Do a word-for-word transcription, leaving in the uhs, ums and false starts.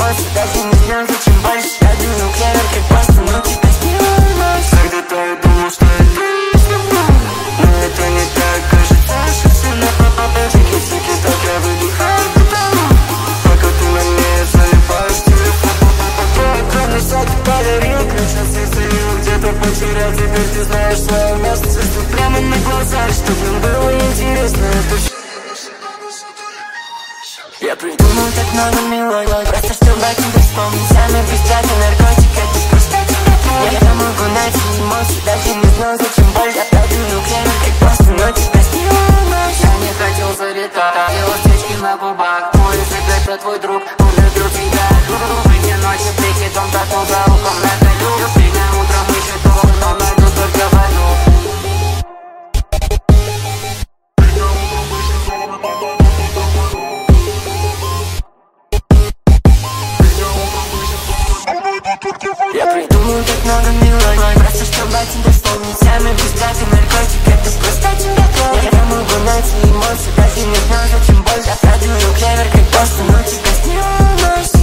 эмоций, даже не знал, зачем больше. Я думал, клевер, как просто, но тебя снилось. Когда-то я думал, что это но это не так, кажется, что все на попа. Чики-чики, так я выдыхаю, пока ты на мне залипаешь телефон. Кроме саки подарил, ключ от сердца его где-то потерял. Теперь ты знаешь свое место, чувствую прямо на глазах, чтоб нам было интересно. Я придумал так много мелодий, просто чтобы тебя вспомнить. Самый бесплатный наркотик, это просто тебя помнить. Я могу найти эмоции, даже не знал, зачем боль. Я продумал клевер, как просто, но тебя снилось. Я не хотел залетать, делал стечки на губах. Мой язык это твой друг, он любил тебя. Эти ночи прикидом тату за ухом на колю. Фигня утром ищет его, но найду только войну. Я придумал так много мелодий, просто чтобы тебя вспомнить. Самый бесплатный наркотик, это просто тебя помнить. Я могу найти эмоции, даже не знал, зачем боль. Я продумал клевер, как просто, но тебя снилось.